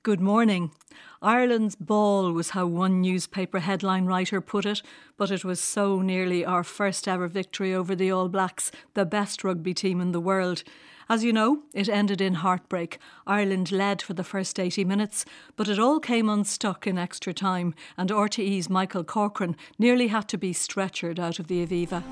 Good morning. Ireland's ball was how one newspaper headline writer put it, but it was so nearly our first ever victory over the All Blacks, the best rugby team in the world. As you know, it ended in heartbreak. Ireland led for the first 80 minutes, but it all came unstuck in extra time, and RTE's Michael Corcoran nearly had to be stretchered out of the Aviva.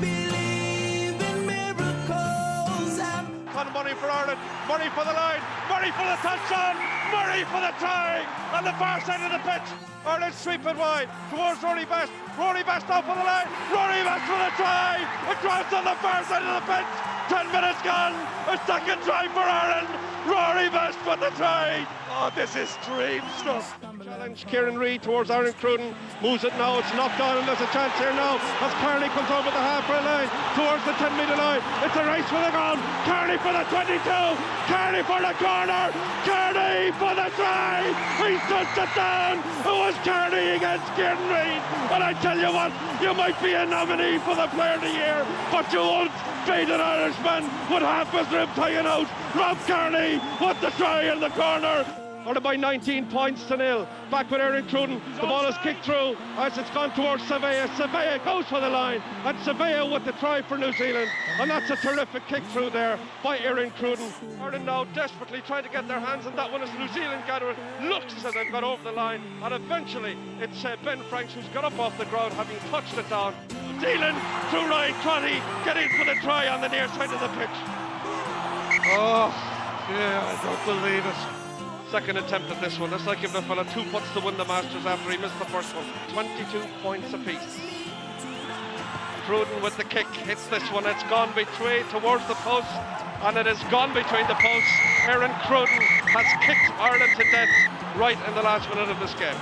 Money for Ireland, Murray for the line, Murray for the touchdown, Murray for the try on the far side of the pitch. Ireland sweep it wide towards Rory Best. Rory Best out for the line, Rory Best for the try. Across on the far side of the pitch. 10 minutes gone. A second try for Ireland. Rory Best for the try. Oh, this is dream stuff. Challenge Kieran Reid towards Aaron Cruden. Moves it now. It's knocked on, and there's a chance here now as Kearney comes over the halfway line towards the 10-metre line. It's a race for the goal. Kearney for the 22. Kearney for the corner. Kearney for the try. He shuts it down. It was Kearney against Kieran Reid. And I tell you what, you might be a nominee for the Player of the Year, but you won't beat an Irishman with half his rib tying out. Rob Kearney with the try in the corner. Ordered by 19 points to nil. Back with Aaron Cruden. The ball is kicked through as it's gone towards Surveyor. Surveyor goes for the line, and Surveyor with the try for New Zealand. And that's a terrific kick through there by Aaron Cruden. Ireland now desperately trying to get their hands on that one as New Zealand gather it. Looks as they've got over the line, and eventually it's Ben Franks who's got up off the ground, having touched it down. New Zealand through Ryan Crotty getting for the try on the near side of the pitch. Oh, yeah, I don't believe it. Second attempt at this one. That's like if the fella 2 puts to win the Masters after he missed the first one. 22 points apiece. Cruden with the kick hits this one. It's gone between towards the post, and it has gone between the posts. Aaron Cruden has kicked Ireland to death right in the last minute of this game.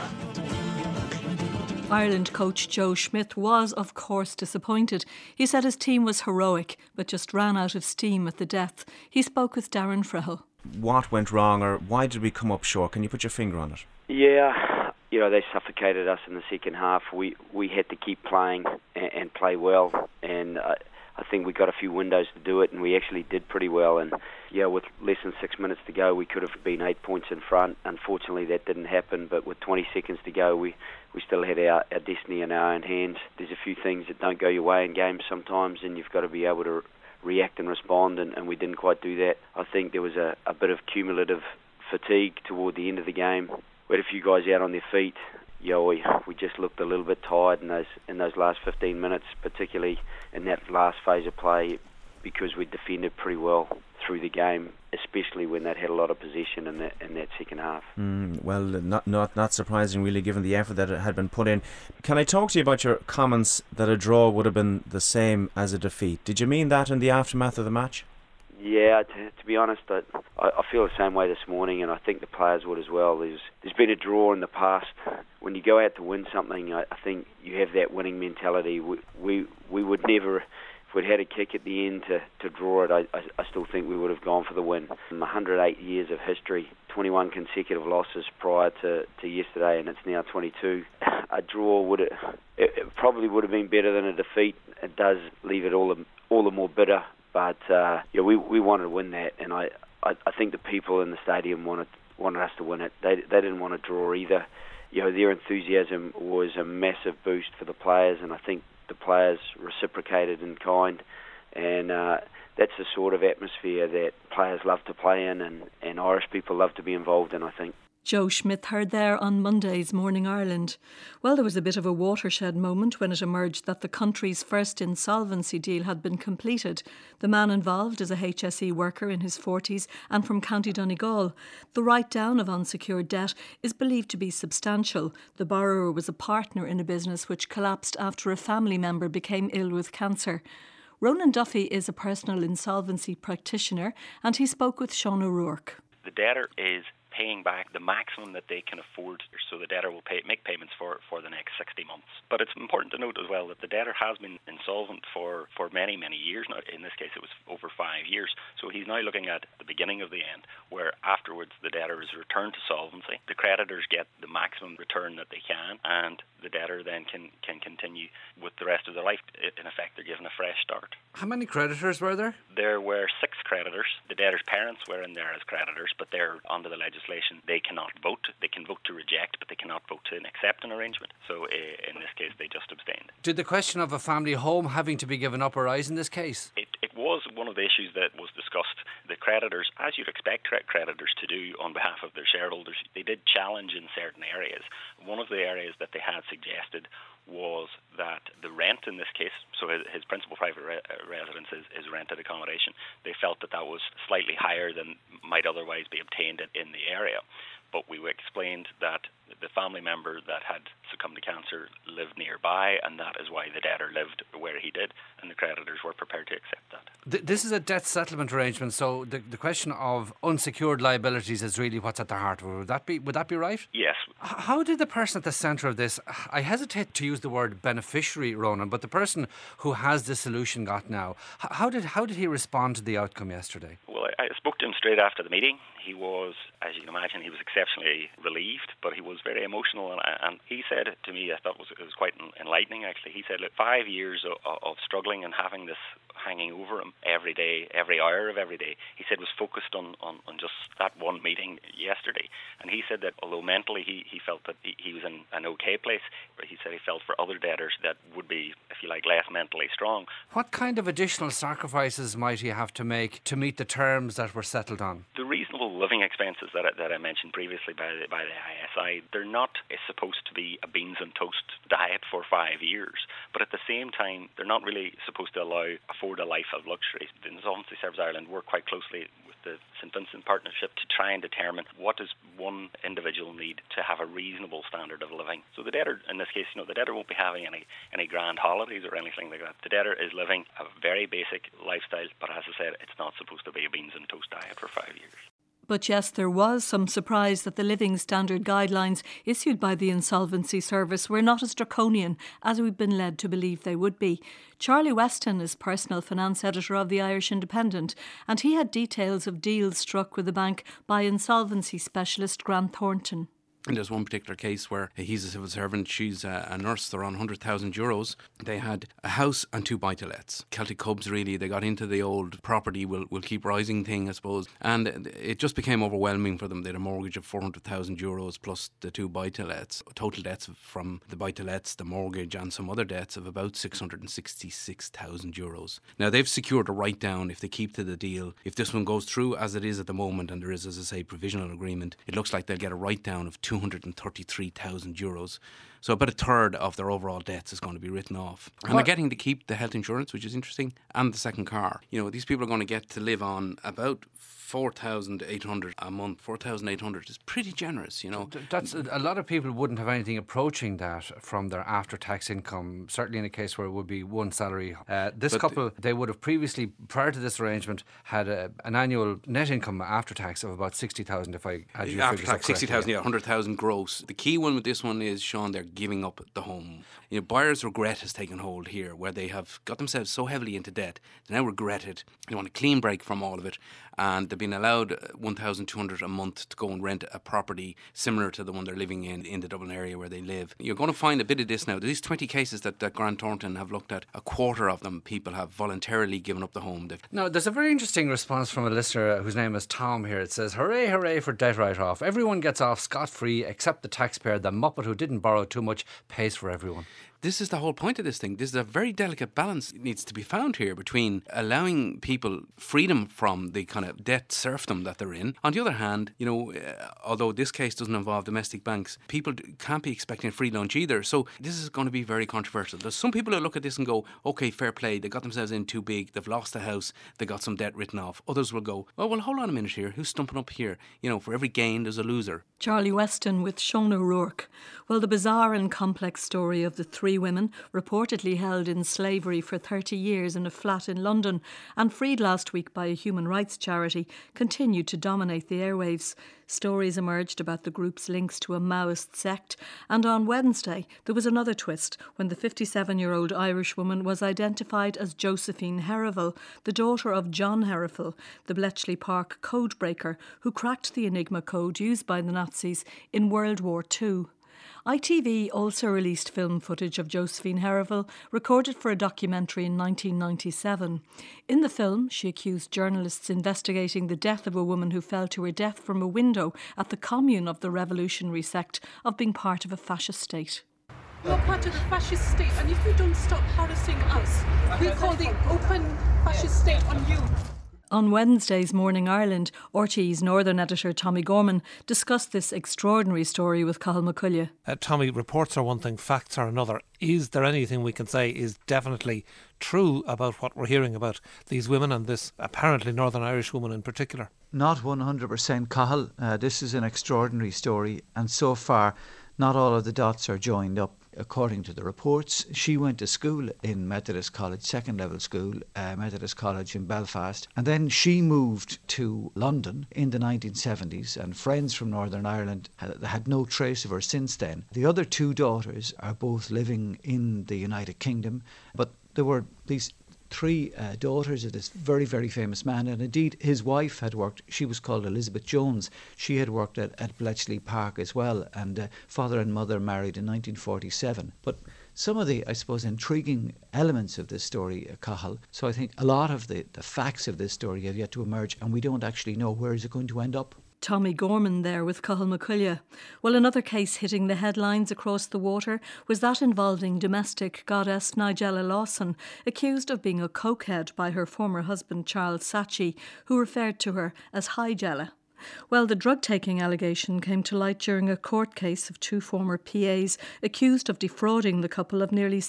Ireland coach Joe Schmidt was, of course, disappointed. He said his team was heroic, but just ran out of steam at the death. He spoke with Darren Frill. What went wrong, or why did we come up short? Can you put your finger on it? Yeah, they suffocated us in the second half. We had to keep playing and play well, and I think we got a few windows to do it, and we actually did pretty well. And with less than 6 minutes to go, we could have been 8 points in front. Unfortunately, that didn't happen, but with 20 seconds to go, we still had our destiny in our own hands. There's a few things that don't go your way in games sometimes, and you've got to be able to react and respond, and we didn't quite do that. I think there was a bit of cumulative fatigue toward the end of the game. We had a few guys out on their feet. We just looked a little bit tired in those last 15 minutes, particularly in that last phase of play, because we defended pretty well through the game, especially when they'd had a lot of possession in that second half. Well, not surprising really, given the effort that had been put in. Can I talk to you about your comments that a draw would have been the same as a defeat? Did you mean that in the aftermath of the match? Yeah, to be honest, I feel the same way this morning, and I think the players would as well. There's been a draw in the past. When you go out to win something, I think you have that winning mentality. We would never, if we'd had a kick at the end to draw it, I still think we would have gone for the win. 108 years of history, 21 consecutive losses prior to yesterday, and it's now 22. A draw it probably would have been better than a defeat. It does leave it all the more bitter. But we wanted to win that, and I think the people in the stadium wanted us to win it. They didn't want to draw either. Their enthusiasm was a massive boost for the players, and I think the players reciprocated in kind, and that's the sort of atmosphere that players love to play in, and Irish people love to be involved in, I think. Joe Schmidt heard there on Monday's Morning Ireland. Well, there was a bit of a watershed moment when it emerged that the country's first insolvency deal had been completed. The man involved is a HSE worker in his 40s and from County Donegal. The write-down of unsecured debt is believed to be substantial. The borrower was a partner in a business which collapsed after a family member became ill with cancer. Ronan Duffy is a personal insolvency practitioner, and he spoke with Sean O'Rourke. The debtor is paying back the maximum that they can afford, so the debtor will make payments for the next 60 months. But it's important to note as well that the debtor has been insolvent for many, many years now. In this case, it was over 5 years. So he's now looking at the beginning of the end, where afterwards the debtor is returned to solvency. The creditors get the maximum return that they can, and the debtor then can continue with the rest of their life. In effect, they're given a fresh start. How many creditors were there? There were 6 creditors. The debtor's parents were in there as creditors, but they're under the legislation. They cannot vote. They can vote to reject, but they cannot vote to accept an arrangement. So in this case, they just abstained. Did the question of a family home having to be given up arise in this case? It was one of the issues that was discussed. The creditors, as you'd expect creditors to do on behalf of their shareholders, they did challenge in certain areas. One of the areas that they had suggested was that the rent in this case, so his principal private residence is rented accommodation, they felt that was slightly higher than might otherwise be obtained in the area. But we explained that the family member that had succumbed to cancer lived nearby, and that is why the debtor lived where he did, and the creditors were prepared to accept that. This is a debt settlement arrangement, so the question of unsecured liabilities is really what's at the heart of it. Would that be right? Yes. How did the person at the centre of this, I hesitate to use the word beneficiary, Ronan, but the person who has the solution got now, how did he respond to the outcome yesterday? Well, I spoke to him straight after the meeting. He was, as you can imagine, he was exceptionally relieved, but he was very emotional, and he said to me, I thought it was quite enlightening actually. He said, look, 5 years of struggling and having this hanging over him every day, every hour of every day, he said was focused on just that one meeting yesterday. And he said that although mentally he felt that he was in an okay place, but he said he felt for other debtors that would be, if you like, less mentally strong. What kind of additional sacrifices might he have to make to meet the terms that were settled on? The reasonable living expenses that I mentioned previously by the ISI, they're not supposed to be a beans and toast diet for 5 years, but at the same time they're not really supposed to afford a life of luxury. The Insolvency Service Ireland work quite closely with the St Vincent Partnership to try and determine what does one individual need to have a reasonable standard of living. So the debtor, in this case, the debtor won't be having any grand holidays or anything like that. The debtor is living a very basic lifestyle, but as I said, it's not supposed to be a beans and toast diet for 5 years. But yes, there was some surprise that the living standard guidelines issued by the Insolvency Service were not as draconian as we've been led to believe they would be. Charlie Weston is personal finance editor of the Irish Independent, and he had details of deals struck with the bank by insolvency specialist Grant Thornton. And there's one particular case where he's a civil servant, she's a nurse, they're on €100,000. They had a house and 2 buy-to-lets. Celtic Cubs, really, they got into the old property will keep rising thing, I suppose. And it just became overwhelming for them. They had a mortgage of €400,000 plus the 2 buy-to-lets. Total debts from the buy-to-lets, the mortgage and some other debts of about €666,000. Now, they've secured a write-down if they keep to the deal. If this one goes through as it is at the moment, and there is, as I say, provisional agreement, it looks like they'll get a write-down of €233,000. So about a third of their overall debts is going to be written off. And they're getting to keep the health insurance, which is interesting, and the second car. These people are going to get to live on about $4,800 a month. $4,800 is pretty generous, That's a lot of people wouldn't have anything approaching that from their after-tax income, certainly in a case where it would be one salary. This couple, they would have previously, prior to this arrangement, had an annual net income after tax of about $60,000 if I had your figures correct. $60,000, yeah, $100,000 gross. The key one with this one is, Sean, they're giving up the home. Buyers' regret has taken hold here, where they have got themselves so heavily into debt, they now regret it. They want a clean break from all of it, and they've been allowed $1,200 a month to go and rent a property similar to the one they're living in the Dublin area where they live. You're going to find a bit of this now. These 20 cases that Grant Thornton have looked at, a quarter of them people have voluntarily given up the home. Now, there's a very interesting response from a listener whose name is Tom here. It says, "Hooray, hooray for debt write-off. Everyone gets off scot-free except the taxpayer. The muppet who didn't borrow too much pays for everyone." This is the whole point of this thing. This is a very delicate balance that needs to be found here between allowing people freedom from the kind of debt serfdom that they're in. On the other hand, although this case doesn't involve domestic banks, people can't be expecting a free lunch either. So this is going to be very controversial. There's some people who look at this and go, okay, fair play, they got themselves in too big, they've lost the house, they got some debt written off. Others will go, well, hold on a minute here, who's stumping up here? For every gain, there's a loser. Charlie Weston with Sean O'Rourke. Well, the bizarre and complex story of the 3 3 women, reportedly held in slavery for 30 years in a flat in London and freed last week by a human rights charity, continued to dominate the airwaves. Stories emerged about the group's links to a Maoist sect, and on Wednesday there was another twist when the 57-year-old Irish woman was identified as Josephine Herrival, the daughter of John Herrival, the Bletchley Park codebreaker who cracked the Enigma code used by the Nazis in World War II. ITV also released film footage of Josephine Herrival, recorded for a documentary in 1997. In the film, she accused journalists investigating the death of a woman who fell to her death from a window at the commune of the revolutionary sect of being part of a fascist state. You're part of the fascist state, and if you don't stop harassing us, we'll call the open fascist state on you. On Wednesday's Morning Ireland, RTÉ's Northern editor Tommy Gorman discussed this extraordinary story with Cathal McCullagh. Tommy, reports are one thing, facts are another. Is there anything we can say is definitely true about what we're hearing about these women and this apparently Northern Irish woman in particular? Not 100%, Cathal. This is an extraordinary story, and so far not all of the dots are joined up. According to the reports, she went to school in Methodist College, second level school, Methodist College in Belfast, and then she moved to London in the 1970s, and friends from Northern Ireland had no trace of her since then. The other 2 daughters are both living in the United Kingdom, but there were these 3 daughters of this very, very famous man, and indeed his wife had worked. She was called Elizabeth Jones. She had worked at Bletchley Park as well, and father and mother married in 1947. But some of the, I suppose, intriguing elements of this story, Cathal, so I think a lot of the facts of this story have yet to emerge, and we don't actually know where is it going to end up. Tommy Gorman there with Cathal McCullagh. Well, another case hitting the headlines across the water was that involving domestic goddess Nigella Lawson, accused of being a cokehead by her former husband Charles Saatchi, who referred to her as Higella. Well, the drug-taking allegation came to light during a court case of 2 former PAs accused of defrauding the couple of nearly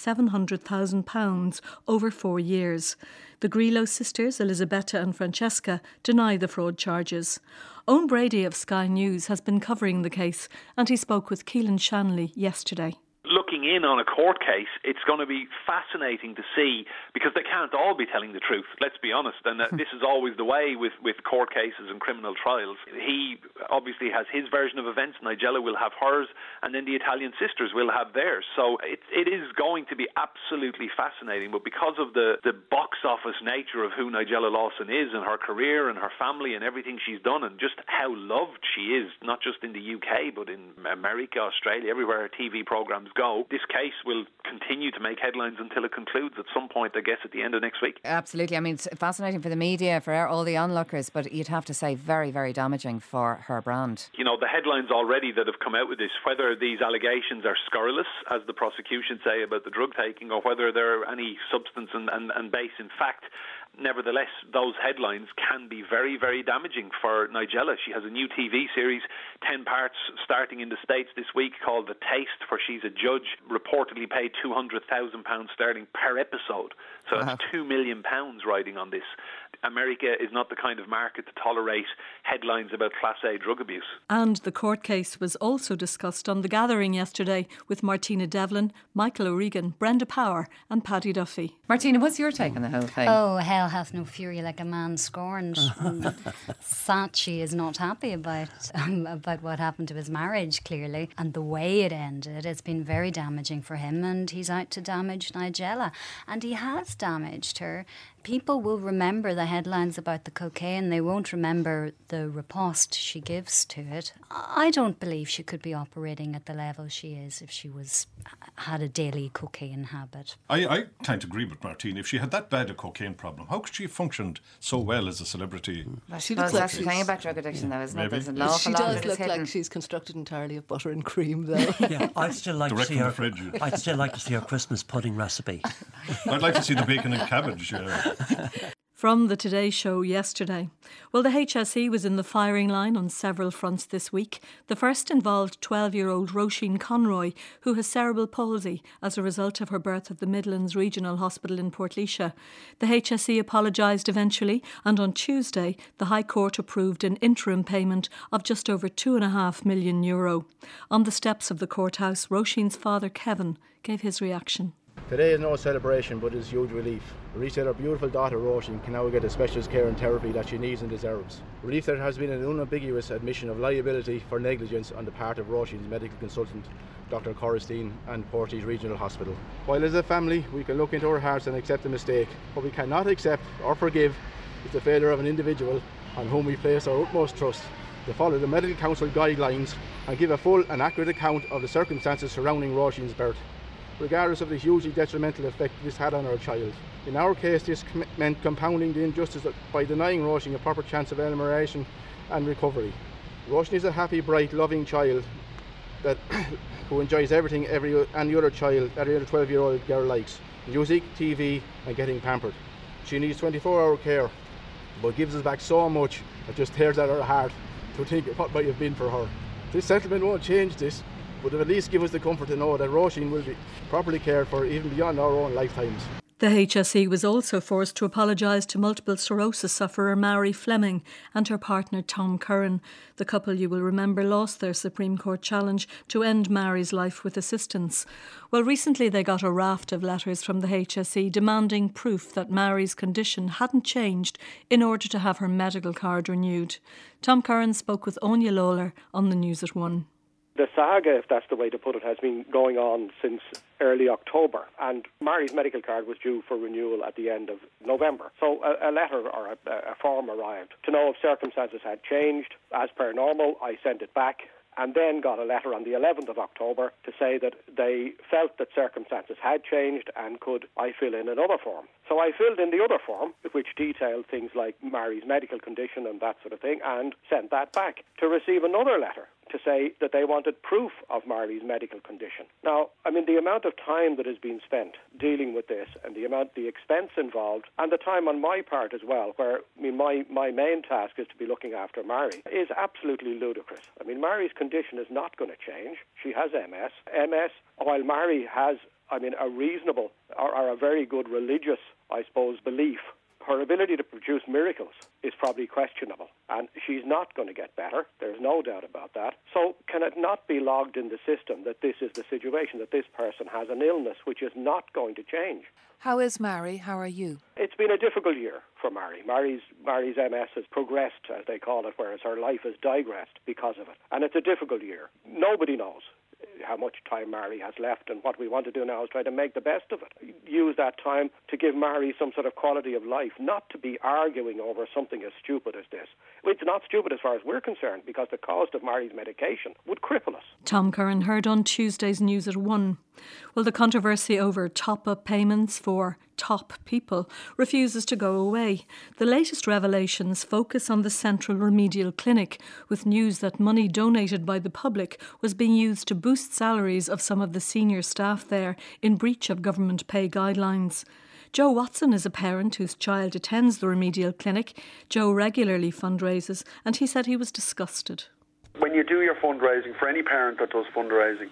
£700,000 over 4 years. The Grillo sisters, Elisabetta and Francesca, deny the fraud charges. Owen Brady of Sky News has been covering the case, and he spoke with Keelan Shanley yesterday. Looking in on a court case, it's going to be fascinating to see, because they can't all be telling the truth, let's be honest, and this is always the way with court cases and criminal trials. He obviously has his version of events, Nigella will have hers, and then the Italian sisters will have theirs. So it is going to be absolutely fascinating, but because of the box office nature of who Nigella Lawson is and her career and her family and everything she's done, and just how loved she is, not just in the UK but in America, Australia, everywhere her TV programmes go, this case will continue to make headlines until it concludes at some point, I guess, at the end of next week. Absolutely. I mean, it's fascinating for the media, for all the onlookers, but you'd have to say very, very damaging for her brand. You know, the headlines already that have come out with this, whether these allegations are scurrilous, as the prosecution say about the drug taking, or whether there are any substance and base in fact, nevertheless, those headlines can be very, very damaging for Nigella. She has a new TV series, 10 parts, starting in the States this week, called The Taste, where she's a judge, reportedly paid £200,000 sterling per episode. So that's £2 million riding on this. America is not the kind of market to tolerate headlines about Class A drug abuse. And the court case was also discussed on The Gathering yesterday with Martina Devlin, Michael O'Regan, Brenda Power and Paddy Duffy. Martina, what's your take on the whole thing? Oh, hell hath no fury like a man scorned. Saatchi is not happy about what happened to his marriage, clearly, and the way it ended. It's been very damaging for him, and he's out to damage Nigella. And he has damaged her. People will remember the headlines about the cocaine. They won't remember the riposte she gives to it. I don't believe she could be operating at the level she is if she had a daily cocaine habit. I can't agree with Martine. If she had that bad a cocaine problem, how could she have functioned so well as a celebrity? Well, she looks like the thing about drug addiction, though, isn't it? There's an awful she lot does look like she's constructed entirely of butter and cream, though. Yeah, I'd still like to see her. I'd still like to see her Christmas pudding recipe. I'd like to see the bacon and cabbage. From the Today Show yesterday. Well, the HSE was in the firing line on several fronts this week. The first involved 12-year-old Roisin Conroy, who has cerebral palsy as a result of her birth at the Midlands Regional Hospital in Portlaoise. The HSE apologised eventually, and on Tuesday, the High Court approved an interim payment of just over €2.5 million. On the steps of the courthouse, Roisin's father, Kevin, gave his reaction. Today is no celebration, but is huge relief. Relief that our beautiful daughter Roisin can now get the specialist care and therapy that she needs and deserves. Relief that there has been an unambiguous admission of liability for negligence on the part of Roisin's medical consultant, Dr. Corristine, and Portage Regional Hospital. While as a family we can look into our hearts and accept a mistake, what we cannot accept or forgive is the failure of an individual on whom we place our utmost trust to follow the Medical Council guidelines and give a full and accurate account of the circumstances surrounding Roisin's birth, regardless of the hugely detrimental effect this had on our child. In our case, this meant compounding the injustice by denying Roisin a proper chance of elimination and recovery. Roisin is a happy, bright, loving child who enjoys everything any other 12-year-old girl likes: music, TV, and getting pampered. She needs 24-hour care, but gives us back so much that just tears at her heart to think of what might have been for her. This settlement won't change this, but at least give us the comfort to know that Roisin will be properly cared for even beyond our own lifetimes. The HSE was also forced to apologise to multiple sclerosis sufferer Mary Fleming and her partner Tom Curran. The couple, you will remember, lost their Supreme Court challenge to end Mary's life with assistance. Well, recently they got a raft of letters from the HSE demanding proof that Mary's condition hadn't changed in order to have her medical card renewed. Tom Curran spoke with Anya Lawler on the News at 1. The saga, if that's the way to put it, has been going on since early October, and Mary's medical card was due for renewal at the end of November. So a letter or a form arrived to know if circumstances had changed. As per normal, I sent it back, and then got a letter on the 11th of October to say that they felt that circumstances had changed and could I fill in another form. So I filled in the other form, which detailed things like Mary's medical condition and that sort of thing, and sent that back to receive another letter to say that they wanted proof of Mary's medical condition. Now, I mean, the amount of time that has been spent dealing with this and the expense involved, and the time on my part as well, where I mean, my main task is to be looking after Mary, is absolutely ludicrous. I mean, Mary's condition is not going to change. She has MS. MS, while Mary has, I mean, a reasonable or a very good religious, I suppose, belief, her ability to produce miracles is probably questionable, and she's not going to get better. There's no doubt about that. So can it not be logged in the system that this is the situation, that this person has an illness which is not going to change? How is Mary? How are you? It's been a difficult year for Mary. Mary's MS has progressed, as they call it, whereas her life has digressed because of it. And it's a difficult year. Nobody knows how much time Mary has left, and what we want to do now is try to make the best of it. Use that time to give Mary some sort of quality of life, not to be arguing over something as stupid as this. It's not stupid as far as we're concerned, because the cost of Mary's medication would cripple us. Tom Curran heard on Tuesday's News at 1. Well, the controversy over top-up payments for top people refuses to go away. The latest revelations focus on the Central Remedial Clinic, with news that money donated by the public was being used to boost salaries of some of the senior staff there in breach of government pay guidelines. Joe Watson is a parent whose child attends the Remedial Clinic. Joe regularly fundraises, and he said he was disgusted. When you do your fundraising, for any parent that does fundraising,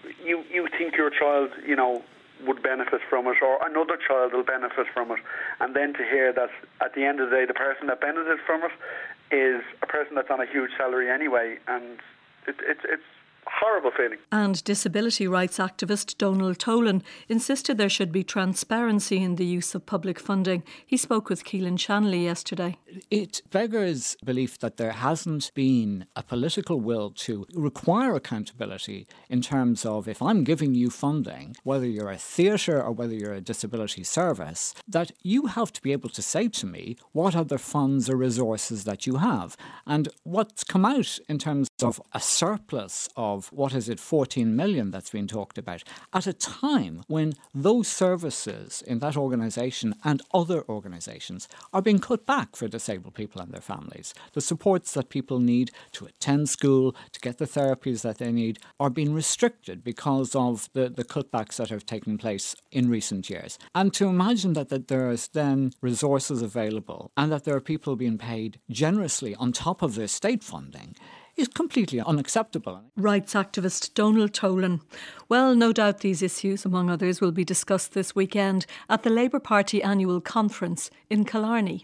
you think your child, would benefit from it, or another child will benefit from it, and then to hear that at the end of the day the person that benefited from it is a person that's on a huge salary anyway, and it's horrible feeling. And disability rights activist Donald Tolan insisted there should be transparency in the use of public funding. He spoke with Keelan Shanley yesterday. It beggars belief that there hasn't been a political will to require accountability in terms of, if I'm giving you funding, whether you're a theatre or whether you're a disability service, that you have to be able to say to me what other funds or resources that you have. And what's come out in terms of a surplus of of, 14 million that's been talked about, at a time when those services in that organisation and other organisations are being cut back for disabled people and their families. The supports that people need to attend school, to get the therapies that they need, are being restricted because of the cutbacks that have taken place in recent years. And to imagine that there is then resources available and that there are people being paid generously on top of their state funding is completely unacceptable. Rights activist Donald Tolan. Well, no doubt these issues, among others, will be discussed this weekend at the Labour Party annual conference in Killarney.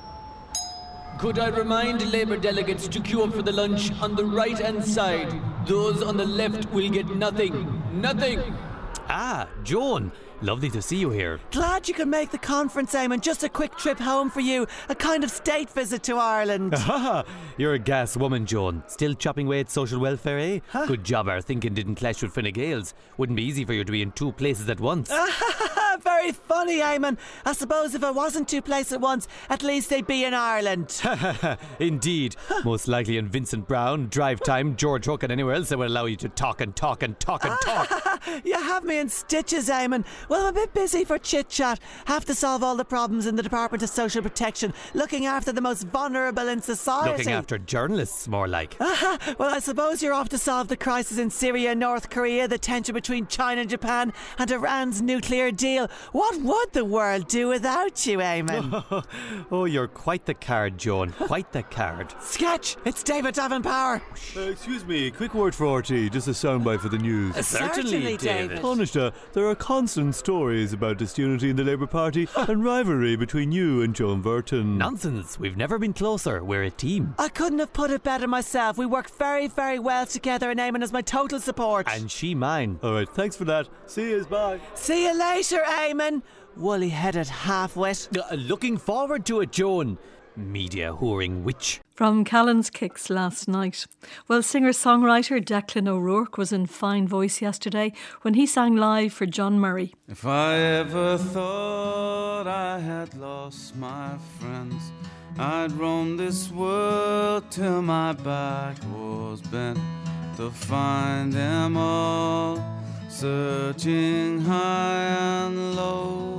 Could I remind Labour delegates to queue up for the lunch on the right-hand side? Those on the left will get nothing. Nothing! Ah, Joan. Lovely to see you here. Glad you could make the conference, Eamon. Just a quick trip home for you. A kind of state visit to Ireland. You're a gas woman, Joan. Still chopping away at social welfare, eh? Huh? Good job our thinking didn't clash with Fine Gael's. Wouldn't be easy for you to be in two places at once. Very funny, Eamon. I suppose if I wasn't two places at once, at least they'd be in Ireland. Indeed. Most likely in Vincent Brown, Drive Time, George Hook and anywhere else that will allow you to talk and talk and talk and talk. You have me in stitches, Eamon. Well, I'm a bit busy for chit-chat. Have to solve all the problems in the Department of Social Protection, looking after the most vulnerable in society. Looking after journalists, more like. Well, I suppose you're off to solve the crisis in Syria and North Korea, the tension between China and Japan, and Iran's nuclear deal. What would the world do without you, Eamon? Oh, you're quite the card, Joan. Quite the card. Sketch! It's David Davenpower. Excuse me, quick word for RT, just a soundbite for the news. Certainly, David. Honesta, there are constant stories about disunity in the Labour Party and rivalry between you and Joan Burton. Nonsense. We've never been closer. We're a team. I couldn't have put it better myself. We work very, very well together, and Eamon is my total support. And she mine. All right, thanks for that. See you, bye. See you later, Eamon. Woolly-headed half-wit. Looking forward to it, Joan. Media whoring witch. From Callan's Kicks last night. Well, singer-songwriter Declan O'Rourke was in fine voice yesterday when he sang live for John Murray. If I ever thought I had lost my friends, I'd roam this world till my back was bent to find them all, searching high and low.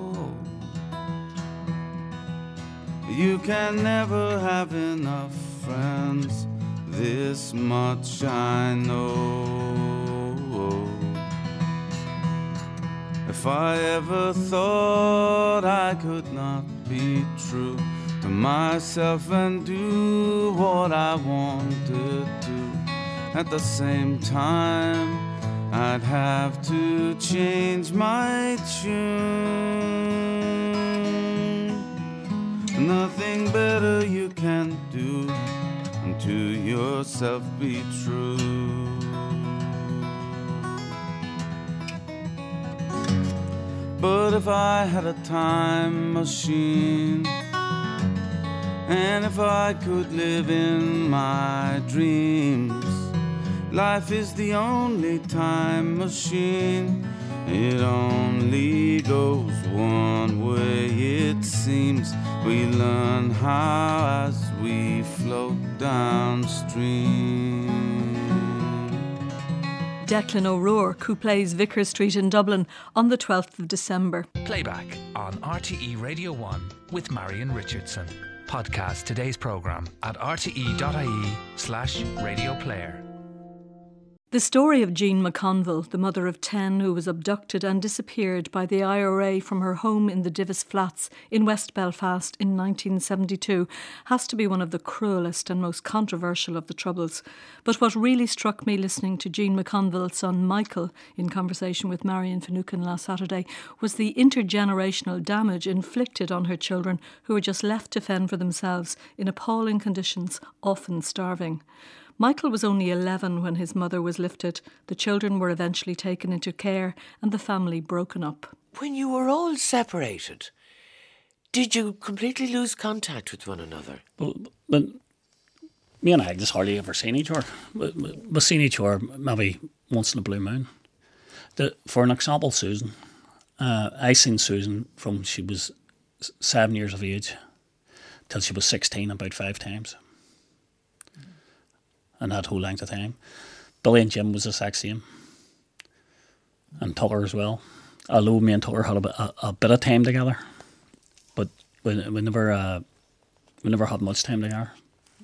You can never have enough friends, this much I know. If I ever thought I could not be true to myself and do what I wanted to, at the same time I'd have to change my tune. Nothing better you can do than to yourself be true. But if I had a time machine, and if I could live in my dreams, life is the only time machine. It only goes one way, it seems. We learn how as we float downstream. Declan O'Rourke, who plays Vicar Street in Dublin on the 12th of December. Playback on RTE Radio 1 with Marion Richardson. Podcast today's programme at rte.ie/radioplayer. The story of Jean McConville, the mother of 10 who was abducted and disappeared by the IRA from her home in the Divis Flats in West Belfast in 1972, has to be one of the cruelest and most controversial of the Troubles. But what really struck me listening to Jean McConville's son Michael in conversation with Marion Finucane last Saturday was the intergenerational damage inflicted on her children who were just left to fend for themselves in appalling conditions, often starving. Michael was only 11 when his mother was lifted. The children were eventually taken into care and the family broken up. When you were all separated, did you completely lose contact with one another? Well, me and Agnes hardly ever seen each other. We seen each other maybe once in a blue moon. For an example, Susan, I seen Susan from she was 7 years of age till she was 16 about 5 times. And that whole length of time. Billy and Jim was the exact same. And Tucker as well. Although me and Tucker had a bit of time together, but we never had much time together.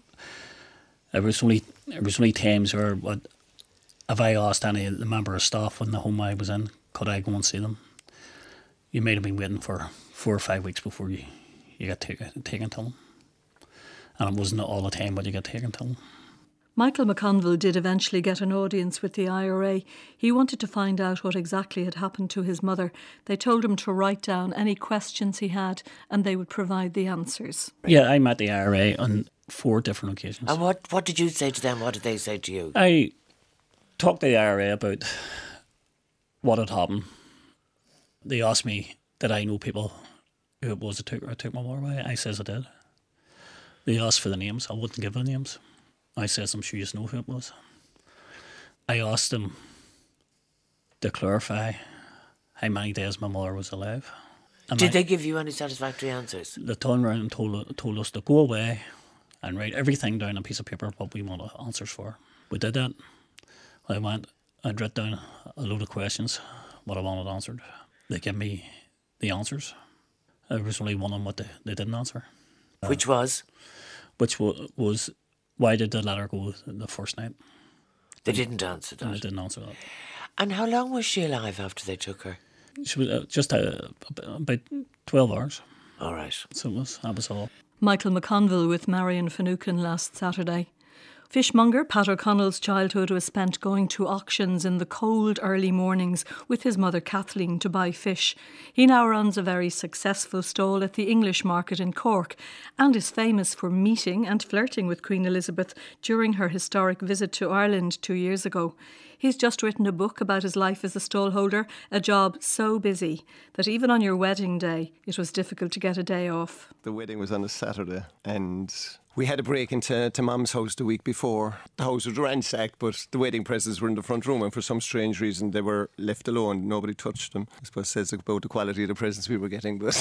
It was only times where if I asked any of the member of staff in the home I was in, could I go and see them? You might have been waiting for 4 or 5 weeks before you got taken to them. And it wasn't all the time but you got taken to them. Michael McConville did eventually get an audience with the IRA. He wanted to find out what exactly had happened to his mother. They told him to write down any questions he had and they would provide the answers. Yeah, I met the IRA on 4 different occasions. And what did you say to them? What did they say to you? I talked to the IRA about what had happened. They asked me, did I know people who it was that took my mother away? I says I did. They asked for the names. I wouldn't give the names. I says, I'm sure you know who it was. I asked them to clarify how many days my mother was alive. Did they give you any satisfactory answers? They turned around and told us to go away and write everything down on a piece of paper what we wanted answers for. We did that. I'd written down a load of questions, what I wanted answered. They gave me the answers. There was only one on what they didn't answer. Which was? Which was, why did they let her go the first night? They didn't answer that? They didn't answer that. And how long was she alive after they took her? She was just about 12 hours. All right. So that was all. Michael McConville with Marion Finucane last Saturday. Fishmonger Pat O'Connell's childhood was spent going to auctions in the cold early mornings with his mother Kathleen to buy fish. He now runs a very successful stall at the English market in Cork and is famous for meeting and flirting with Queen Elizabeth during her historic visit to Ireland 2 years ago. He's just written a book about his life as a stallholder, a job so busy that even on your wedding day, it was difficult to get a day off. The wedding was on a Saturday and we had a break into Mum's house the week before. The house was ransacked, but the wedding presents were in the front room and for some strange reason they were left alone. Nobody touched them. I suppose it says about the quality of the presents we were getting. But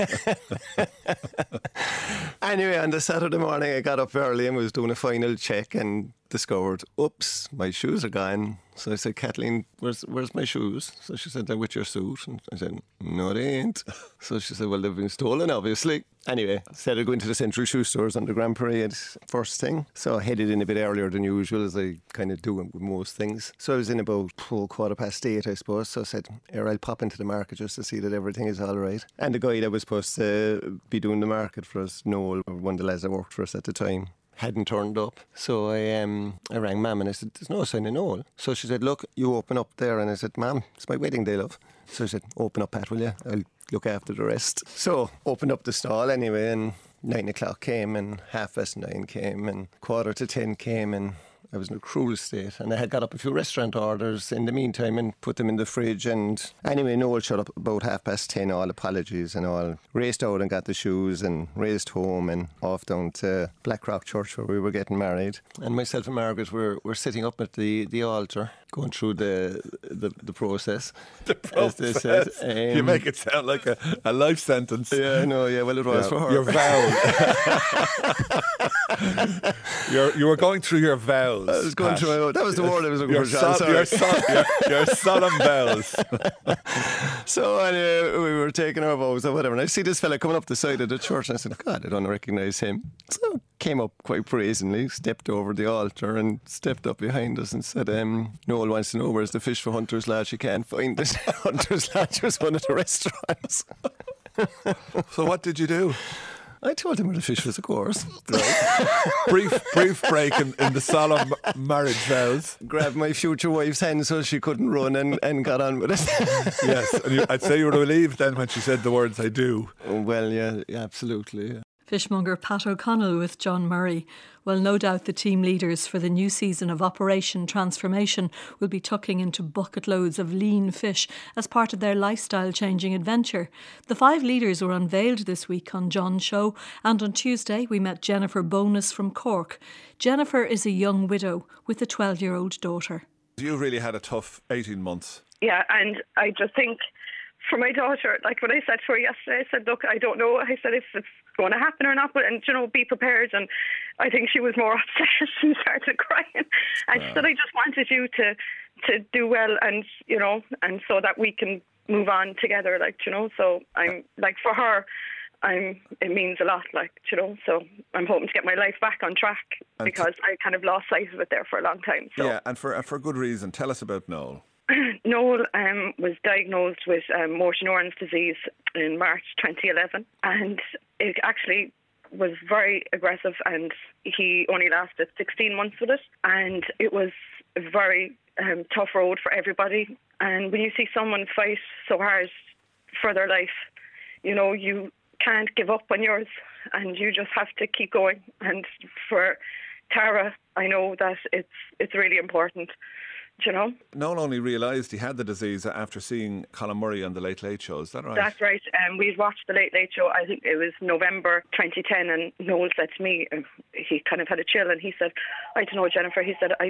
anyway, on the Saturday morning I got up early and was doing a final check and discovered, oops, my shoes are gone. So I said, Kathleen, where's my shoes? So she said, they're with your suit. And I said, no, they ain't. So she said, well, they've been stolen, obviously. Anyway, instead of going to the Central Shoe Stores on the Grand Parade first thing, so I headed in a bit earlier than usual, as I kind of do with most things. So I was in about 8:15, I suppose. So I said, here, I'll pop into the market just to see that everything is all right. And the guy that was supposed to be doing the market for us, Noel, one of the lads that worked for us at the time, hadn't turned up. So I rang Mum and I said, there's no sign of Noel. So she said, look, you open up there. And I said, Mum, it's my wedding day, love. So she said, open up, Pat, will you? I'll look after the rest. So opened up the stall anyway, and 9 o'clock came and 9:30 came and 9:45 came and I was in a cruel state, and I had got up a few restaurant orders in the meantime and put them in the fridge. And anyway, Noel showed up about 10:30, all apologies and all. Raced out and got the shoes and raced home and off down to Blackrock Church where we were getting married. And myself and Margaret were sitting up at the altar, going through the process. The process. You make it sound like a life sentence. Yeah, I know. Yeah, well, it was for her. Your vows. You were going through your vows. I was going through. That was the word I was looking for. Your solemn vows. So anyway, we were taking our vows or whatever, and I see this fella coming up the side of the church, and I said, God, I don't recognise him. So came up quite brazenly, stepped over the altar and stepped up behind us and said, Noel wants to know where's the Fish for Hunters Lodge. You can't find it. Hunters Lodge was one of the restaurants. So what did you do? I told him where the fish was, of course. Right. brief break in the solemn marriage vows. Grabbed my future wife's hand so she couldn't run and got on with it. Yes, and I'd say you were relieved then when she said the words, I do. Well, yeah absolutely. Yeah. Fishmonger Pat O'Connell with John Murray. Well, no doubt the team leaders for the new season of Operation Transformation will be tucking into bucket loads of lean fish as part of their lifestyle-changing adventure. The 5 leaders were unveiled this week on John's show, and on Tuesday we met Jennifer Bonus from Cork. Jennifer is a young widow with a 12-year-old daughter. You really had a tough 18 months. Yeah, and I just think for my daughter, like when I said to her yesterday, I said, look, I don't know. I said if it's going to happen or not, but, and, you know, be prepared. And I think she was more upset. She started crying. And she said, I just wanted you to do well and, you know, and so that we can move on together, like, you know. So I'm, like, for her, it means a lot, like, you know, so I'm hoping to get my life back on track because I kind of lost sight of it there for a long time. So. Yeah, and for good reason. Tell us about Noel. Noel was diagnosed with motor neurons disease in March 2011, and it actually was very aggressive, and he only lasted 16 months with it, and it was a very tough road for everybody. And when you see someone fight so hard for their life, you know, you can't give up on yours, and you just have to keep going. And for Tara, I know that it's really important. You know? Noel only realised he had the disease after seeing Colin Murray on the Late Late Show, is that right? That's right. We'd watched the Late Late Show, I think it was November 2010, and Noel said to me, he kind of had a chill, and he said, I don't know, Jennifer, he said,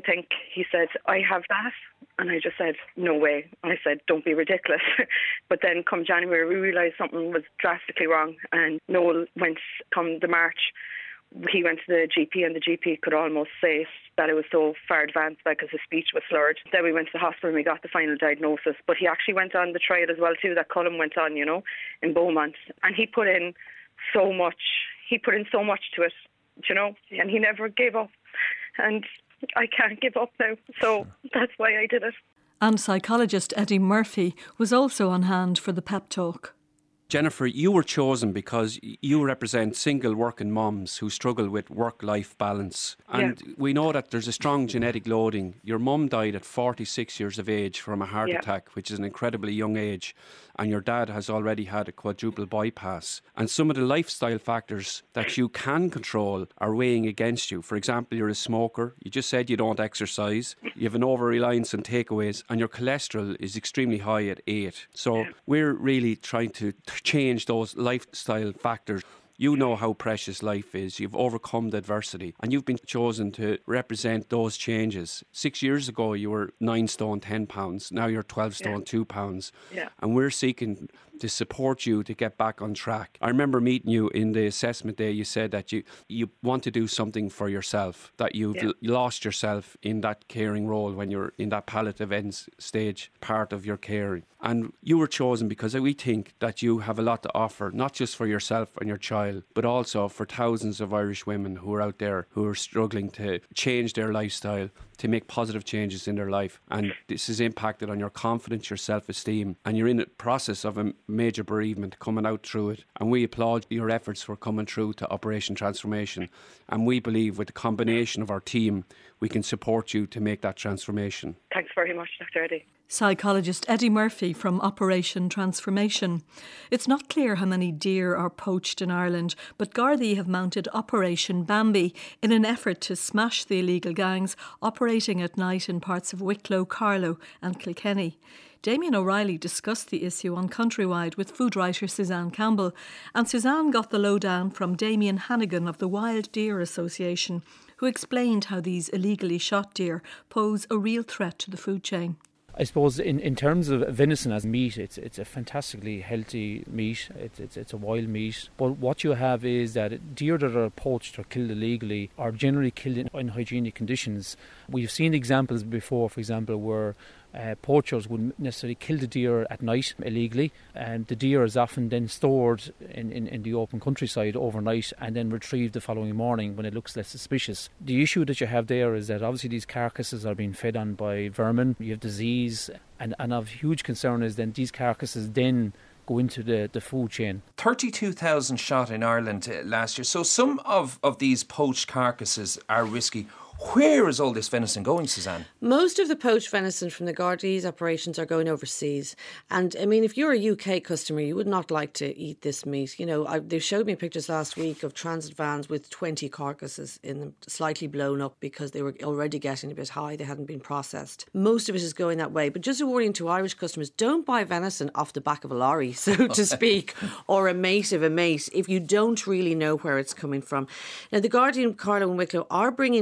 I have that. And I just said, no way. I said, don't be ridiculous. But then come January, we realised something was drastically wrong, and Noel went, come the March, he went to the GP, and the GP could almost say that it was so far advanced because his speech was slurred. Then we went to the hospital and we got the final diagnosis. But he actually went on the trial as well too, that Colin went on, you know, in Beaumont. And he put in so much. He put in so much to it, you know, and he never gave up. And I can't give up now. So that's why I did it. And psychologist Eddie Murphy was also on hand for the pep talk. Jennifer, you were chosen because you represent single working mums who struggle with work-life balance. And we know that there's a strong genetic loading. Your mum died at 46 years of age from a heart attack, which is an incredibly young age. And your dad has already had a quadruple bypass. And some of the lifestyle factors that you can control are weighing against you. For example, you're a smoker. You just said you don't exercise. You have an over-reliance on takeaways. And your cholesterol is extremely high at 8. So we're really trying to change those lifestyle factors. You know how precious life is. You've overcome the adversity and you've been chosen to represent those changes. 6 years ago, you were 9 stone, 10 pounds. Now you're 12 stone, 2 pounds. Yeah. And we're seeking to support you to get back on track. I remember meeting you in the assessment day. You said that you want to do something for yourself, that you've lost yourself in that caring role when you're in that palliative end stage part of your caring. And you were chosen because we think that you have a lot to offer, not just for yourself and your child, but also for thousands of Irish women who are out there who are struggling to change their lifestyle, to make positive changes in their life. And this has impacted on your confidence, your self-esteem, and you're in the process of a major bereavement coming out through it. And we applaud your efforts for coming through to Operation Transformation. And we believe with the combination of our team, we can support you to make that transformation. Thanks very much, Dr. Eddie. Psychologist Eddie Murphy from Operation Transformation. It's not clear how many deer are poached in Ireland, but Gardaí have mounted Operation Bambi in an effort to smash the illegal gangs operating at night in parts of Wicklow, Carlow and Kilkenny. Damien O'Reilly discussed the issue on Countrywide with food writer Suzanne Campbell, and Suzanne got the lowdown from Damien Hannigan of the Wild Deer Association, who explained how these illegally shot deer pose a real threat to the food chain. I suppose in terms of venison as meat, it's a fantastically healthy meat. It's a wild meat. But what you have is that deer that are poached or killed illegally are generally killed in unhygienic conditions. We've seen examples before, for example, where poachers wouldn't necessarily kill the deer at night illegally, and the deer is often then stored in the open countryside overnight and then retrieved the following morning when it looks less suspicious. The issue that you have there is that obviously these carcasses are being fed on by vermin, you have disease, and of huge concern is then these carcasses then go into the food chain. 32,000 shot in Ireland last year, so some of these poached carcasses are risky. Where is all this venison going, Suzanne? Most of the poached venison from the Gardaí's operations are going overseas. And, I mean, if you're a UK customer, you would not like to eat this meat. You know, they showed me pictures last week of transit vans with 20 carcasses in them, slightly blown up because they were already getting a bit high. They hadn't been processed. Most of it is going that way. But just a warning to Irish customers, don't buy venison off the back of a lorry, so to speak, or a mate of a mate, if you don't really know where it's coming from. Now, the Guardian, Carlow and Wicklow are bringing forward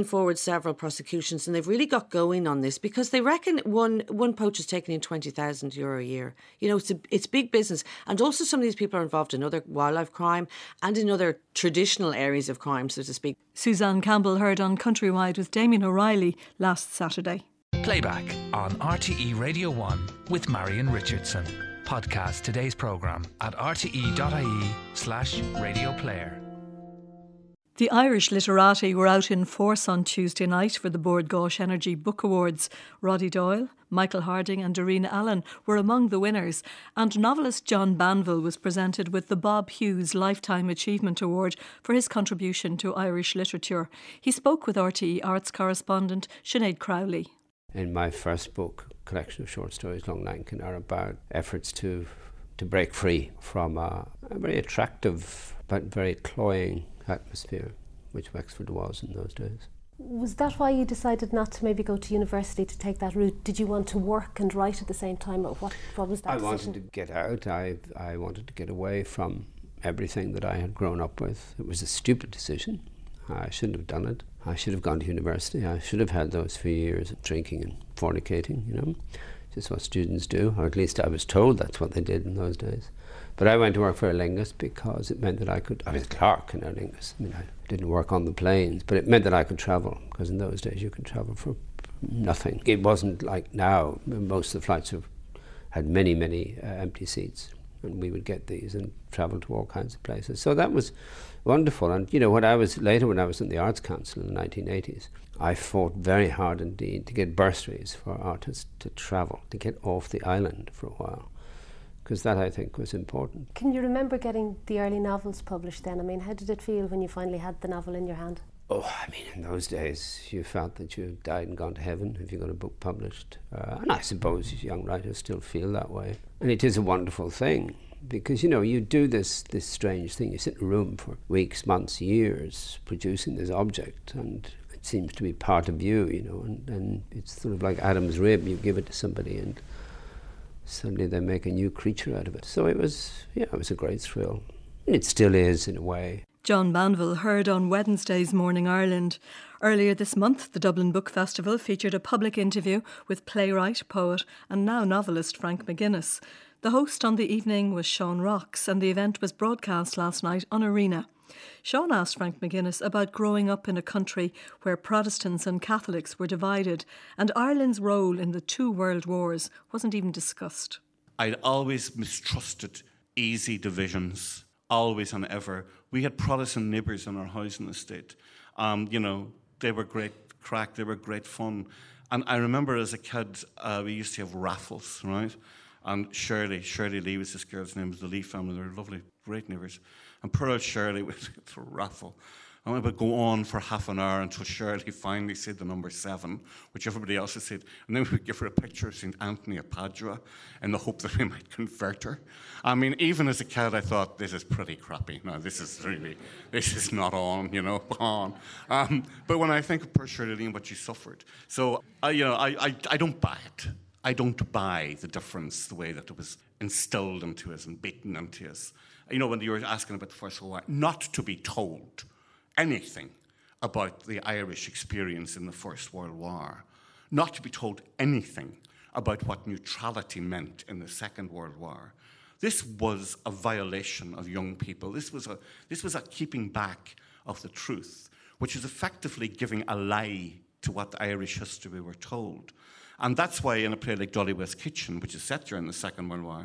several prosecutions, and they've really got going on this because they reckon one poacher's taking in €20,000 a year. You know, it's big business. And also some of these people are involved in other wildlife crime and in other traditional areas of crime, so to speak. Suzanne Campbell heard on Countrywide with Damien O'Reilly last Saturday. Playback on RTE Radio 1 with Marion Richardson. Podcast today's programme at rte.ie/radio player. The Irish literati were out in force on Tuesday night for the Bord Gáis Energy Book Awards. Roddy Doyle, Michael Harding and Doreen Allen were among the winners, and novelist John Banville was presented with the Bob Hughes Lifetime Achievement Award for his contribution to Irish literature. He spoke with RTE arts correspondent Sinead Crowley. In my first book, collection of short stories, Long Nankin, are about efforts to break free from a very attractive but very cloying atmosphere, which Wexford was in those days. Was that why you decided not to maybe go to university to take that route? Did you want to work and write at the same time, or what was that I decision? wanted to get out. I wanted to get away from everything that I had grown up with. It was a stupid decision. I shouldn't have done it. I should have gone to university. I should have had those few years of drinking and fornicating, you know. Just what students do, or at least I was told that's what they did in those days. But I went to work for Aer Lingus because it meant that I was a clerk in Aer Lingus. I mean, I didn't work on the planes, but it meant that I could travel, because in those days you could travel for nothing. It wasn't like now. Most of the flights had many, many empty seats, and we would get these and travel to all kinds of places. So that was wonderful. And, you know, when I was in the Arts Council in the 1980s, I fought very hard indeed to get bursaries for artists to travel, to get off the island for a while, because that, I think, was important. Can you remember getting the early novels published then? I mean, how did it feel when you finally had the novel in your hand? Oh, I mean, in those days, you felt that you had died and gone to heaven if you got a book published. And I suppose young writers still feel that way. And it is a wonderful thing, because, you know, you do this strange thing. You sit in a room for weeks, months, years, producing this object, and it seems to be part of you, you know, and it's sort of like Adam's rib. You give it to somebody and suddenly they make a new creature out of it. So it was a great thrill. And it still is, in a way. John Banville heard on Wednesday's Morning Ireland. Earlier this month, the Dublin Book Festival featured a public interview with playwright, poet and now novelist Frank McGuinness. The host on the evening was Sean Rocks, and the event was broadcast last night on Arena. Sean asked Frank McGuinness about growing up in a country where Protestants and Catholics were divided, and Ireland's role in the 2 world wars wasn't even discussed. I'd always mistrusted easy divisions, always and ever. We had Protestant neighbours on our housing estate. You know, they were great crack, they were great fun. And I remember as a kid, we used to have raffles, right? And Shirley Lee was this girl's name, was the Lee family. They were lovely, great neighbours. And poor old Shirley would throw a raffle. And we would go on for half an hour until Shirley finally said the number 7, which everybody else had said. And then we would give her a picture of St. Anthony of Padua in the hope that we might convert her. I mean, even as a kid, I thought, this is pretty crappy. No, this is not on, you know, on. But when I think of poor Shirley Lee and what she suffered, so, I don't buy it. I don't buy the difference, the way that it was instilled into us and beaten into us. You know, when you were asking about the First World War, not to be told anything about the Irish experience in the First World War, not to be told anything about what neutrality meant in the Second World War. This was a violation of young people. This was a keeping back of the truth, which is effectively giving a lie to what the Irish history we were told. And that's why in a play like Dolly West Kitchen, which is set during the Second World War,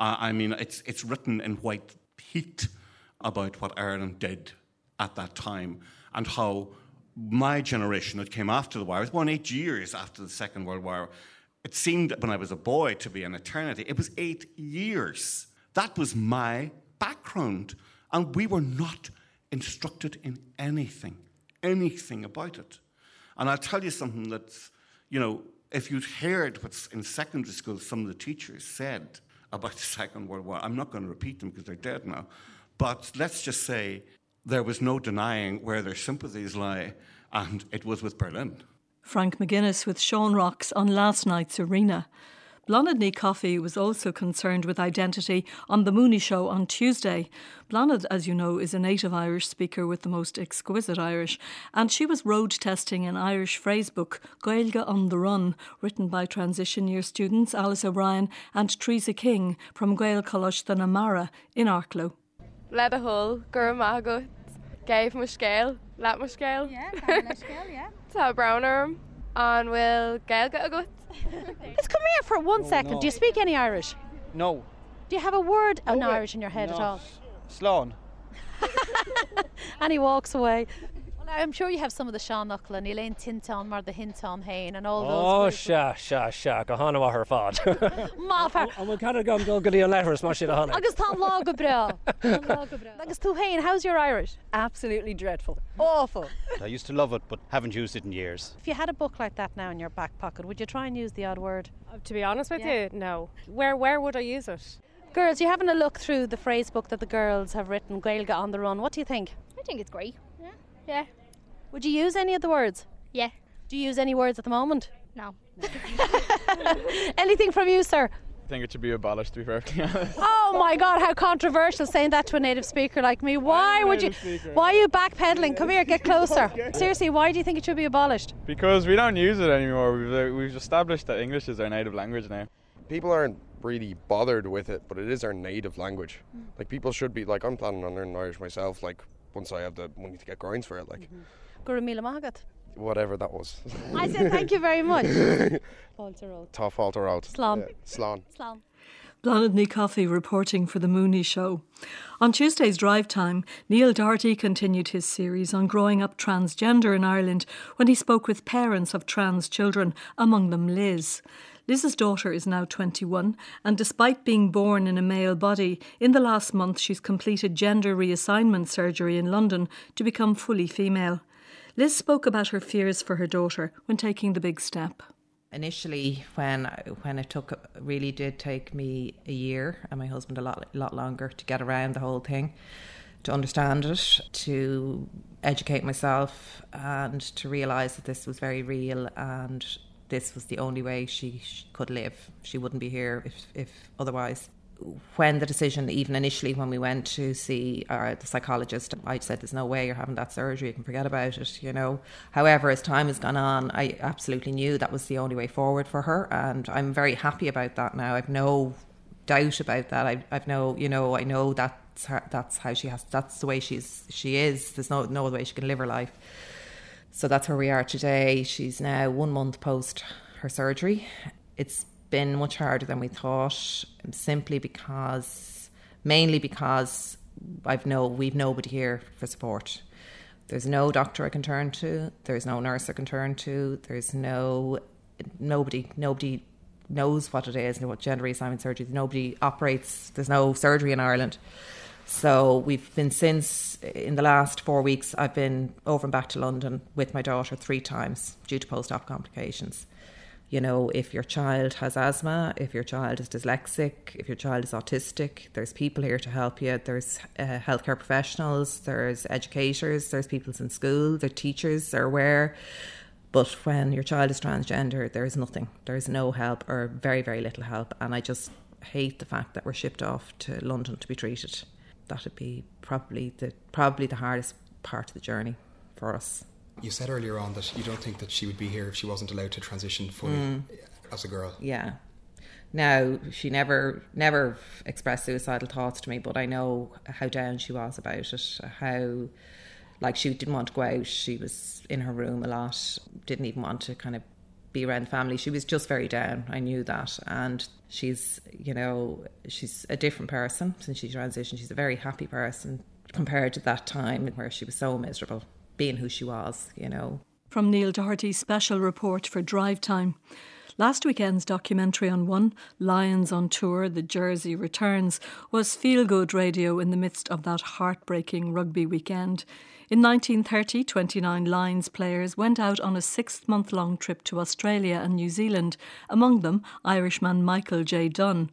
it's written in white heat about what Ireland did at that time, and how my generation that came after the war, I was born 8 years after the Second World War, it seemed when I was a boy to be an eternity. It was 8 years. That was my background, and we were not instructed in anything about it. And I'll tell you something that's, you know, if you'd heard what's in secondary school some of the teachers said about the Second World War, I'm not going to repeat them because they're dead now, but let's just say there was no denying where their sympathies lie, and it was with Berlin. Frank McGuinness with Sean Rocks on last night's Arena. Bláthnaid Ní Coffey was also concerned with identity on The Mooney Show on Tuesday. Bláthnaid, as you know, is a native Irish speaker with the most exquisite Irish, and she was road testing an Irish phrase book, Gaeilge on the Run, written by transition year students Alice O'Brien and Teresa King from Gael College the Namara in Arklow. Let a hull, gur magot, gave mu scale, let mu scale. Yeah, scale, yeah. Ta brown arm, and we'll Gaeilge a gut. Let's come here for 1 second. Do you speak any Irish? No. Do you have a word in Irish in your head at all? Slán. And he walks away. Well, I'm sure you have some of the Sean Knuckle and Elaine Tinton, Mar the Hinton Hain and all those. Oh, sha, go hana wa her fad. Máfar. And we can't go goody on letters, much in a hana. Agus tá lá go bra. Agus tú Hain, how's your Irish? Absolutely dreadful. Awful. I used to love it, but haven't used it in years. If you had a book like that now in your back pocket, would you try and use the odd word? To be honest with you, no. Where would I use it? Girls, you're having a look through the phrase book that the girls have written, Gaeilge on the Run. What do you think? I think it's great. Yeah. Would you use any of the words? Yeah. Do you use any words at the moment? No. Anything from you, sir? I think it should be abolished, to be perfectly honest. Oh my God, how controversial saying that to a native speaker like me. Why are you backpedaling? Come here, get closer. Seriously, why do you think it should be abolished? Because we don't use it anymore. We've established that English is our native language now. People aren't really bothered with it, but it is our native language. Like, people should be, like, I'm planning on learning Irish myself, like, once I have the money to get grinds for it, like. Guramila Magat. Whatever that was. I said thank you very much. Tá fáilte out. Slán. Slán. Bláthnaid Ní Coffey reporting for The Mooney Show. On Tuesday's Drive Time, Neil Doherty continued his series on growing up transgender in Ireland when he spoke with parents of trans children, among them Liz. Liz's daughter is now 21, and despite being born in a male body, in the last month she's completed gender reassignment surgery in London to become fully female. Liz spoke about her fears for her daughter when taking the big step. Initially, when it really did take me a year and my husband a lot longer to get around the whole thing, to understand it, to educate myself, and to realise that this was very real and this was the only way she could live. She wouldn't be here if otherwise. When the decision, even initially when we went to see the psychologist, I said, there's no way you're having that surgery, you can forget about it, you know. However, as time has gone on, I absolutely knew that was the only way forward for her, and I'm very happy about that now. I've no doubt about that. I know that's how she has, that's the way she is. There's no other way she can live her life. So that's where we are today. She's now 1 month post her surgery. It's been much harder than we thought, mainly because we've nobody here for support. There's no doctor I can turn to. There's no nurse I can turn to. There's nobody knows what it is, what gender reassignment surgery. Nobody operates. There's no surgery in Ireland. So we've been, since in the last 4 weeks, I've been over and back to London with my daughter 3 times due to post-op complications. You know, if your child has asthma, if your child is dyslexic, if your child is autistic, there's people here to help you. There's healthcare professionals, there's educators, there's people in school, the teachers are aware. But when your child is transgender, there's nothing. There's no help, or very, very little help. And I just hate the fact that we're shipped off to London to be treated. That would be probably the hardest part of the journey for us. You said earlier on that you don't think that she would be here if she wasn't allowed to transition fully as a girl. Yeah. Now, she never expressed suicidal thoughts to me, but I know how down she was about it, how, like, she didn't want to go out. She was in her room a lot, didn't even want to kind of be around family. She was just very down. I knew that. And she's a different person since she transitioned. She's a very happy person compared to that time where she was so miserable being who she was, you know. From Neil Doherty's special report for Drive Time. Last weekend's documentary on One, Lions on Tour, The Jersey Returns, was feel-good radio in the midst of that heartbreaking rugby weekend. In 1930, 29 Lions players went out on a 6-month-long trip to Australia and New Zealand, among them Irishman Michael J. Dunn.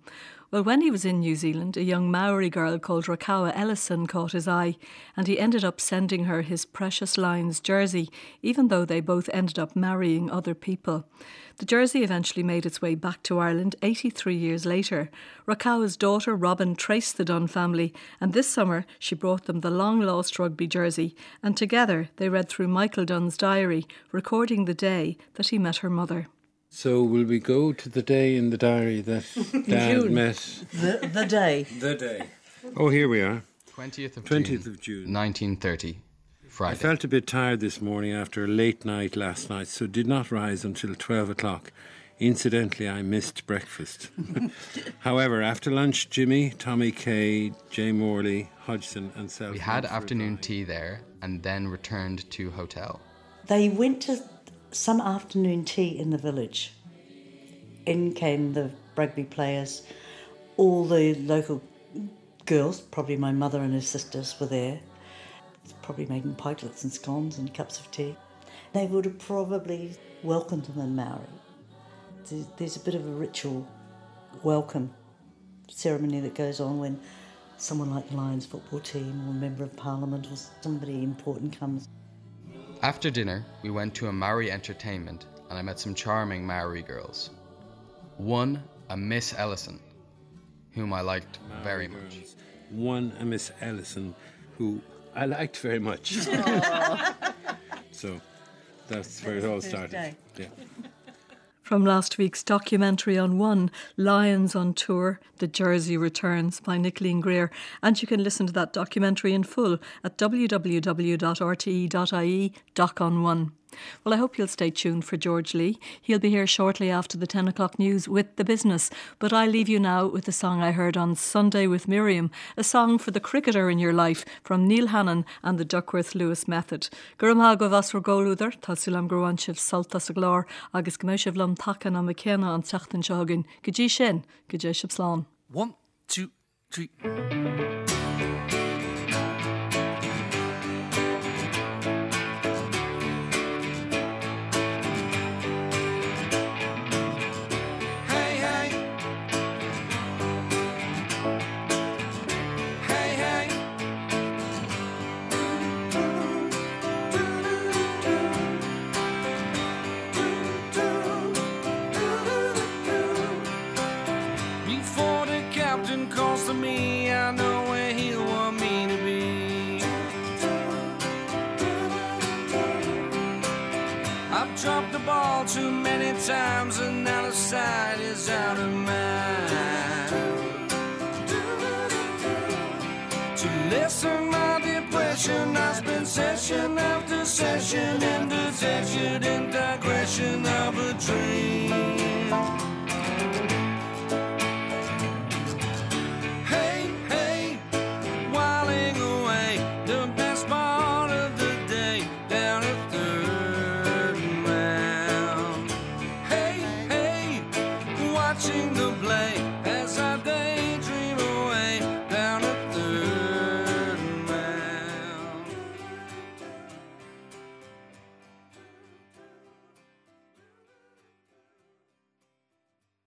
Well, when he was in New Zealand, a young Maori girl called Rakawa Ellison caught his eye, and he ended up sending her his Precious Lines jersey, even though they both ended up marrying other people. The jersey eventually made its way back to Ireland 83 years later. Rakawa's daughter Robin traced the Dunn family, and this summer she brought them the long-lost rugby jersey, and together they read through Michael Dunn's diary, recording the day that he met her mother. So will we go to the day in the diary that Dad met? The day. The day. Oh, here we are. 20th of June. 1930. Friday. I felt a bit tired this morning after a late night last night, so did not rise until 12 o'clock. Incidentally, I missed breakfast. However, after lunch, Jimmy, Tommy Kay, Jay Morley, Hodgson and Self. We had afternoon tea there and then returned to hotel. They went to some afternoon tea in the village. In came the rugby players, all the local girls, probably my mother and her sisters were there, probably making pikelets and scones and cups of tea. They would have probably welcomed them in Maori. There's a bit of a ritual welcome ceremony that goes on when someone like the Lions football team or a member of Parliament or somebody important comes. After dinner, we went to a Maori entertainment and I met some charming Maori girls. One, a Miss Ellison, whom I liked very much. One, a Miss Ellison, who I liked very much. So that's where it all started. Yeah. From last week's documentary on One, Lions on Tour, The Jersey Returns by Nicoline Greer. And you can listen to that documentary in full at www.rte.ie/doc-on-one. Well, I hope you'll stay tuned for George Lee. He'll be here shortly after the 10 o'clock news with The Business. But I leave you now with a song I heard on Sunday with Miriam, a song for the cricketer in your life from Neil Hannon and the Duckworth Lewis Method. Gurumha go vas for golúder, tasulam gruanchif salta saglor, agus gmeishiv lam takan am McKenna on Sachtan Shogin. Gji shin, gji shipslan. 1, 2, 3. Me, I know where he'll want me to be. I've dropped the ball too many times and now the side is out of mind. To lessen my depression, I spend session after session in detection and digression of a dream. Watching the play